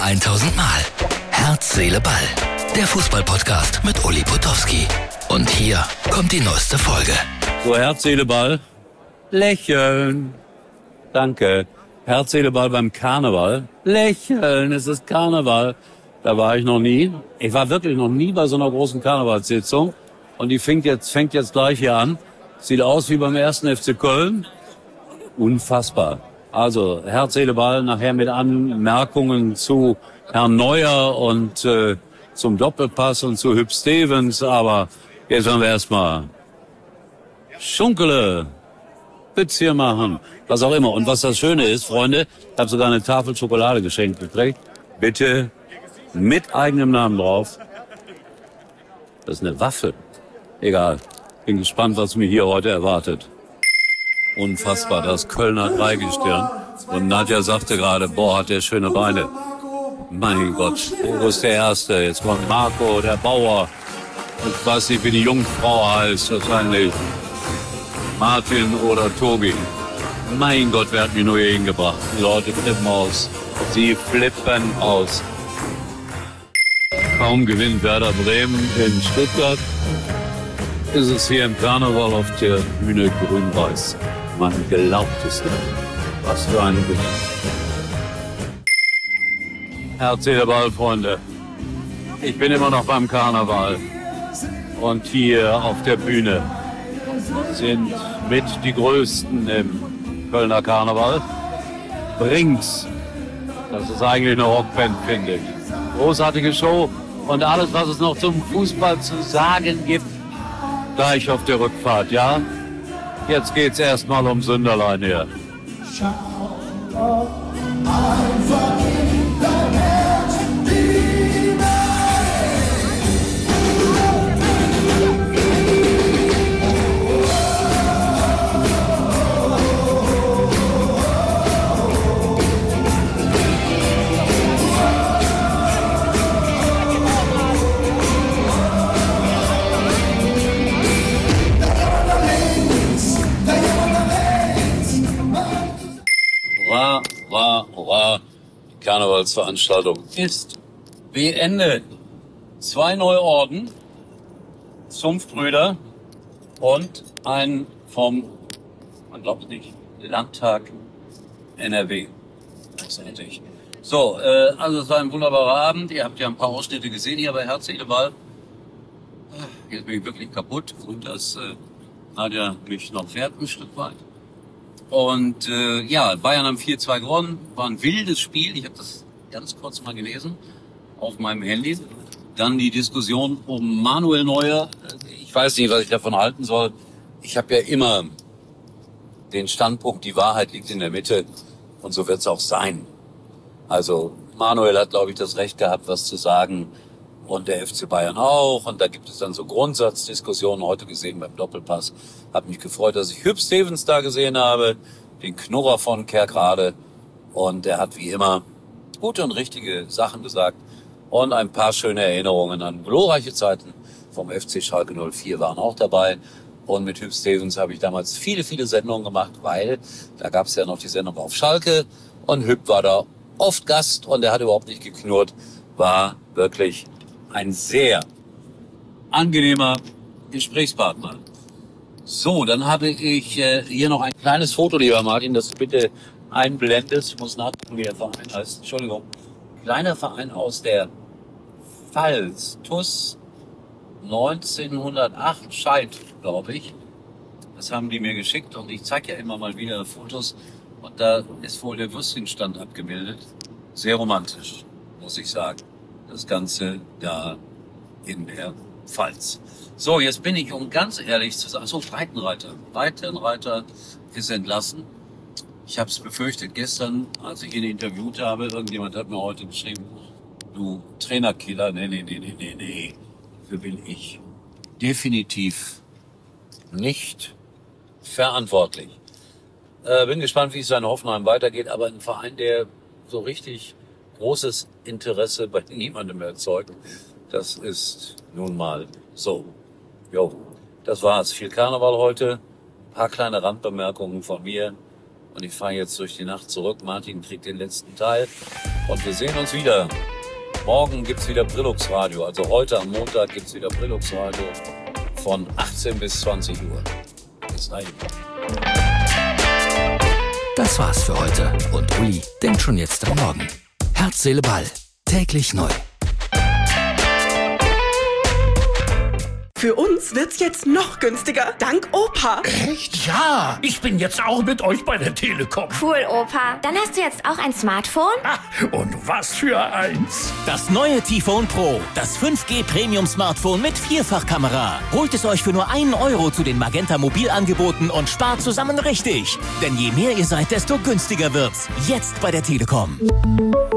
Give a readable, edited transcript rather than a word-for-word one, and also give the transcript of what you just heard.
1000 Mal. Herz, Seele, Ball. Der Fußball-Podcast mit Uli Potowski. Und hier kommt die neueste Folge. So, Herz, Seele, Ball. Lächeln. Danke. Herz, Seele, Ball beim Karneval. Lächeln, es ist Karneval. Da war ich noch nie. Ich war wirklich noch nie bei so einer großen Karnevalssitzung. Und die fängt jetzt gleich hier an. Sieht aus wie beim 1. FC Köln. Unfassbar. Also Herz, Seele, Ball nachher mit Anmerkungen zu Herrn Neuer und zum Doppelpass und zu Hüb Stevens. Aber jetzt wollen wir erstmal Schunkele, Witz hier machen, was auch immer. Und was das Schöne ist, Freunde, ich habe sogar eine Tafel Schokolade geschenkt gekriegt. Bitte mit eigenem Namen drauf. Das ist eine Waffe. Egal. Bin gespannt, was mich hier heute erwartet. Unfassbar, das Kölner Dreigestirn. Und Nadja sagte gerade, boah, hat der schöne Beine. Mein Gott, wo ist der Erste? Jetzt kommt Marco, der Bauer. Ich weiß nicht, wie die Jungfrau heißt, wahrscheinlich Martin oder Tobi. Mein Gott, wer hat mich nur hier hingebracht? Die Leute flippen aus. Sie flippen aus. Kaum gewinnt Werder Bremen in Stuttgart, ist es hier im Karneval auf der Bühne grün-weiß. Man glaubt es nicht. Was für eine Geschichte. Herz, Seele, Ball, Freunde. Ich bin immer noch beim Karneval. Und hier auf der Bühne sind mit die Größten im Kölner Karneval. Brings. Das ist eigentlich eine Rockband, finde ich. Großartige Show. Und alles, was es noch zum Fußball zu sagen gibt, gleich auf der Rückfahrt, ja? Jetzt geht's erstmal um Sünderlein hier. Hurra, die Karnevalsveranstaltung ist beendet. 2 neue Orden, Zunftbrüder und ein vom, man glaubt es nicht, Landtag NRW. Großartig. So, also es war ein wunderbarer Abend. Ihr habt ja ein paar Ausschnitte gesehen hier bei Herz, Seele, Ball. Jetzt bin ich wirklich kaputt. Gut, dass Nadja mich noch fährt ein Stück weit. Und ja, Bayern haben 4-2 gewonnen, war ein wildes Spiel, ich habe das ganz kurz mal gelesen auf meinem Handy. Dann die Diskussion um Manuel Neuer, ich weiß nicht, was ich davon halten soll. Ich habe ja immer den Standpunkt, die Wahrheit liegt in der Mitte und so wird es auch sein. Also Manuel hat, glaube ich, das Recht gehabt, was zu sagen und der FC Bayern auch. Und da gibt es dann so Grundsatzdiskussionen, heute gesehen beim Doppelpass. Hab mich gefreut, dass ich Hüb Stevens da gesehen habe, den Knurrer von Kerkrade. Und er hat wie immer gute und richtige Sachen gesagt. Und ein paar schöne Erinnerungen an glorreiche Zeiten vom FC Schalke 04 waren auch dabei. Und mit Hüb Stevens habe ich damals viele, viele Sendungen gemacht, weil da gab es ja noch die Sendung auf Schalke. Und Hüb war da oft Gast und er hat überhaupt nicht geknurrt. War wirklich ein sehr angenehmer Gesprächspartner. So, dann habe ich hier noch ein kleines Foto, lieber Martin, das du bitte einblendest. Ich muss nachgucken, wie der Verein heißt. Entschuldigung. Kleiner Verein aus der Pfalz. TuS 1908 Scheid, glaube ich. Das haben die mir geschickt und ich zeige ja immer mal wieder Fotos. Und da ist wohl der Würstchenstand abgebildet. Sehr romantisch, muss ich sagen. Das Ganze da in der Pfalz. So, jetzt bin ich, um ganz ehrlich zu sagen, so Breitenreiter. Breitenreiter ist entlassen. Ich habe es befürchtet gestern, als ich ihn interviewt habe. Irgendjemand hat mir heute geschrieben, du Trainerkiller. Nee. Dafür bin ich definitiv nicht verantwortlich. Bin gespannt, wie es in Hoffenheim weitergeht. Aber ein Verein, der so richtig großes Interesse bei niemandem erzeugt, das ist nun mal so. Jo, das war's. Viel Karneval heute. Ein paar kleine Randbemerkungen von mir. Und ich fahre jetzt durch die Nacht zurück. Martin kriegt den letzten Teil. Und wir sehen uns wieder. Morgen gibt's wieder Brillux Radio. Also heute am Montag gibt's wieder Brillux Radio von 18 bis 20 Uhr. Bis dahin. Das war's für heute. Und Uli denkt schon jetzt am Morgen. Herz, Seele, Ball. Täglich neu. Für uns wird's jetzt noch günstiger, dank Opa. Echt? Ja, ich bin jetzt auch mit euch bei der Telekom. Cool, Opa. Dann hast du jetzt auch ein Smartphone? Ah, und was für eins. Das neue T-Phone Pro, das 5G Premium Smartphone mit Vierfachkamera. Holt es euch für nur 1 Euro zu den Magenta Mobilangeboten und spart zusammen richtig. Denn je mehr ihr seid, desto günstiger wird's. Jetzt bei der Telekom.